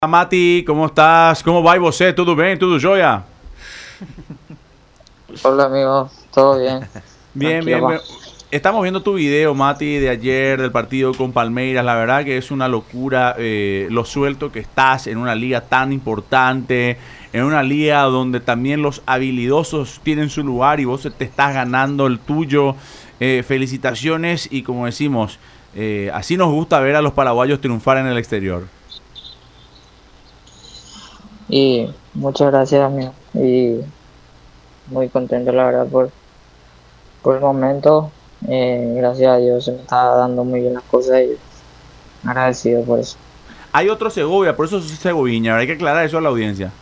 Mati, ¿cómo estás? ¿Cómo va você? ¿Tudo bem? ¿Tudo jóia? Hola amigos, ¿todo bien? Bien, Tranquilo, bien, va. bien. Estamos viendo tu video, Mati, de ayer del partido con Palmeiras. La verdad que es una locura lo suelto que estás en una liga tan importante, en una liga donde también los habilidosos tienen su lugar y vos te estás ganando el tuyo. Felicitaciones y como decimos, así nos gusta ver a los paraguayos triunfar en el exterior. Y muchas gracias amigo. Y muy contento la verdad por el momento. Gracias a Dios se me está dando muy bien las cosas y agradecido por eso. Hay otro Segovia, por eso es Segoviña, hay que aclarar eso a la audiencia.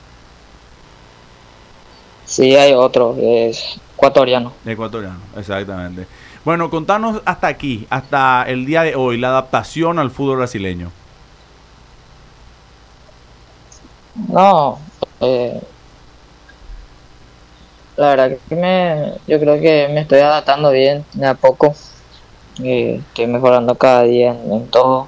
Sí, hay otro, que es ecuatoriano. Ecuatoriano, exactamente. Bueno, contanos hasta aquí, hasta el día de hoy, la adaptación al fútbol brasileño. No, eh, la verdad que yo creo que me estoy adaptando bien de a poco. Y estoy mejorando cada día en todo.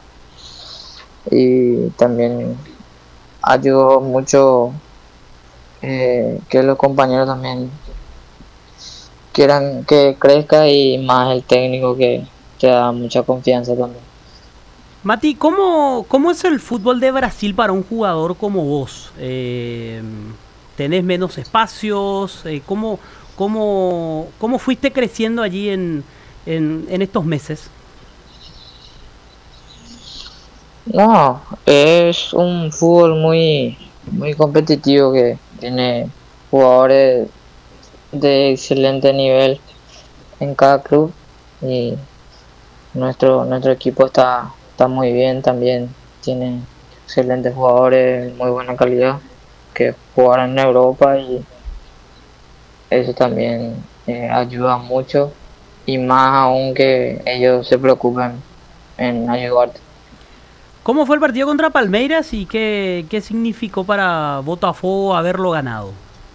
Y también ayudó mucho que los compañeros también quieran que crezca y más el técnico que te da mucha confianza también. Mati, ¿cómo es el fútbol de Brasil para un jugador como vos? ¿Tenés menos espacios? ¿Cómo fuiste creciendo allí en estos meses? No, es un fútbol muy competitivo que tiene jugadores de excelente nivel en cada club y nuestro equipo está muy bien también, tiene excelentes jugadores, muy buena calidad que jugaron en Europa y eso también ayuda mucho y más aún que ellos se preocupen en ayudarte. ¿Cómo fue el partido contra Palmeiras y qué significó para Botafogo haberlo ganado?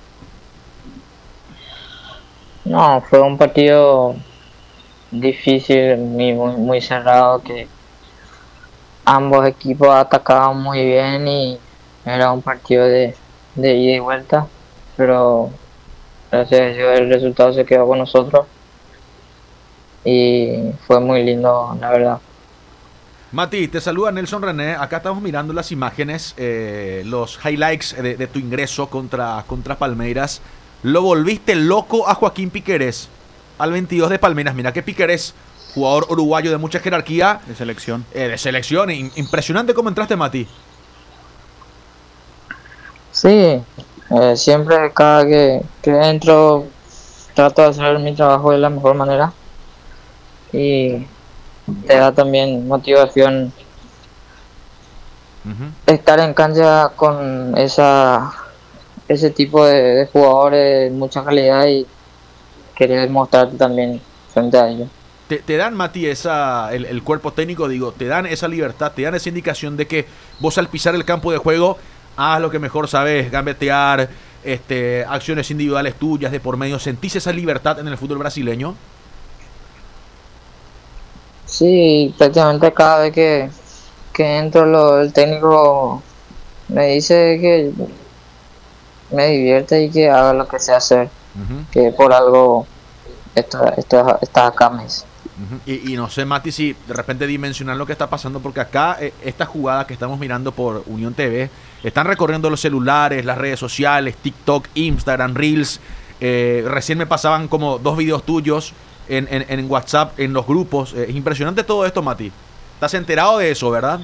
No, fue un partido difícil, muy cerrado, que ambos equipos atacaban muy bien y era un partido de ida y vuelta, pero gracias a Dios el resultado se quedó con nosotros y fue muy lindo, la verdad. Mati, te saluda Nelson René. Acá estamos mirando las imágenes, los highlights de tu ingreso contra Palmeiras. Lo volviste loco a Joaquín Piquerés, al 22 de Palmeiras. Mira que Piquerés, jugador uruguayo de mucha jerarquía. De selección. De selección. Impresionante cómo entraste, Mati. Sí, siempre cada que entro trato de hacer mi trabajo de la mejor manera y te da también motivación estar en cancha con ese tipo de jugadores de mucha calidad y querer mostrarte también frente a ellos. Te dan, Mati, el cuerpo técnico, digo, te dan esa libertad, te dan esa indicación de que vos al pisar el campo de juego haz lo que mejor sabes, gambetear, acciones individuales tuyas de por medio. ¿Sentís esa libertad en el fútbol brasileño? Sí, prácticamente cada vez que entro el técnico me dice que me divierte y que haga lo que sé hacer, que por algo está acá, me dice. Y no sé, Mati, si de repente dimensionar lo que está pasando, porque acá esta jugada que estamos mirando por Unión TV, están recorriendo los celulares, las redes sociales, TikTok, Instagram, Reels. Recién me pasaban como 2 videos tuyos en WhatsApp, en los grupos. Es impresionante todo esto, Mati. ¿Estás enterado de eso, verdad?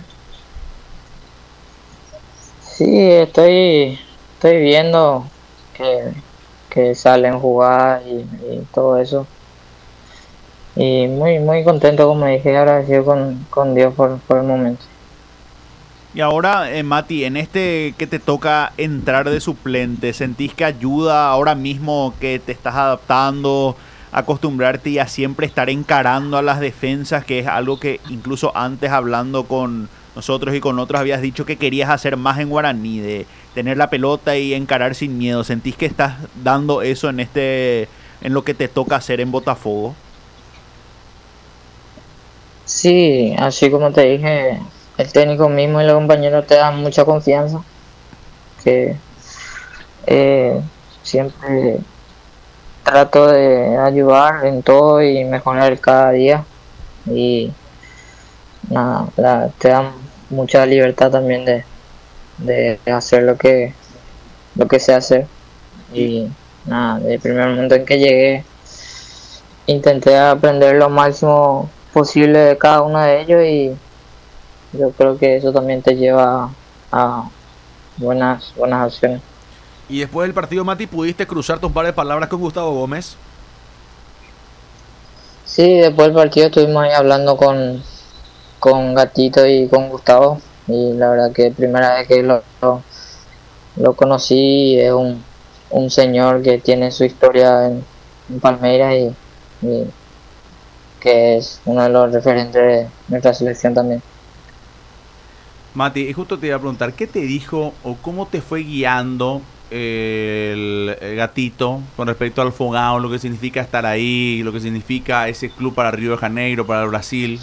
Sí, estoy viendo que salen jugadas y todo eso. Y muy contento, como dije, agradecido con Dios por el momento. Y ahora, Mati, en este que te toca entrar de suplente, ¿sentís que ayuda ahora mismo que te estás adaptando, acostumbrarte y a siempre estar encarando a las defensas, que es algo que incluso antes hablando con nosotros y con otros habías dicho que querías hacer más en Guaraní, de tener la pelota y encarar sin miedo? ¿Sentís que estás dando eso en lo que te toca hacer en Botafogo? Sí, así como te dije, el técnico mismo y los compañeros te dan mucha confianza, que siempre trato de ayudar en todo y mejorar cada día, y nada, te dan mucha libertad también de hacer lo que sé hacer. Y nada, desde el primer momento en que llegué intenté aprender lo máximo posible de cada uno de ellos, y yo creo que eso también te lleva a buenas acciones. Y después del partido, Mati, ¿pudiste cruzarte un par de palabras con Gustavo Gómez? Sí, después del partido estuvimos ahí hablando con Gatito y con Gustavo, y la verdad que primera vez que lo conocí, es un señor que tiene su historia en Palmeiras, y que es uno de los referentes de nuestra selección también. Mati, y justo te iba a preguntar, ¿qué te dijo o cómo te fue guiando el Gatito con respecto al Fogão, lo que significa estar ahí, lo que significa ese club para Río de Janeiro, para el Brasil?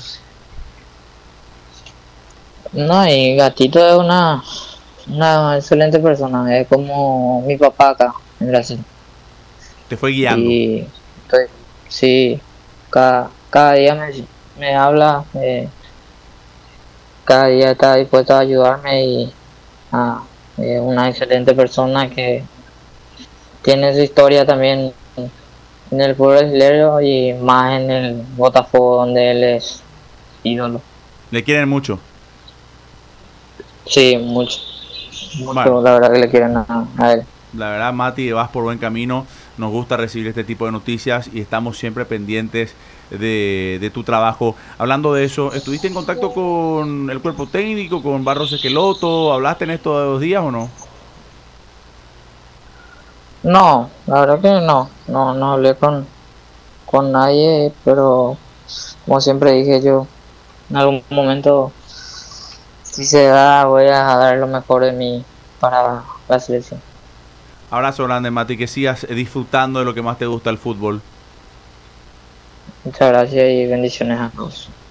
No, y Gatito es una excelente persona, es como mi papá acá en Brasil. Te fue guiando. Y sí, cada día me habla, cada día está dispuesto a ayudarme, y es una excelente persona que tiene su historia también en el fútbol brasileño, y más en el Botafogo, donde él es ídolo. Le quieren mucho. Sí, mucho, Bueno, la verdad que le quieren a él. la verdad, Mati, vas por buen camino. Nos gusta recibir este tipo de noticias y estamos siempre pendientes de tu trabajo. Hablando de eso, ¿estuviste en contacto con el cuerpo técnico, con Barros Esqueloto? ¿Hablaste en estos 2 días o no? No, la verdad que no hablé con nadie, pero como siempre dije, yo en algún momento, si se da, voy a dar lo mejor de mí para la selección. Abrazo grande, Mati, que sigas disfrutando de lo que más te gusta, el fútbol. Muchas gracias y bendiciones a todos.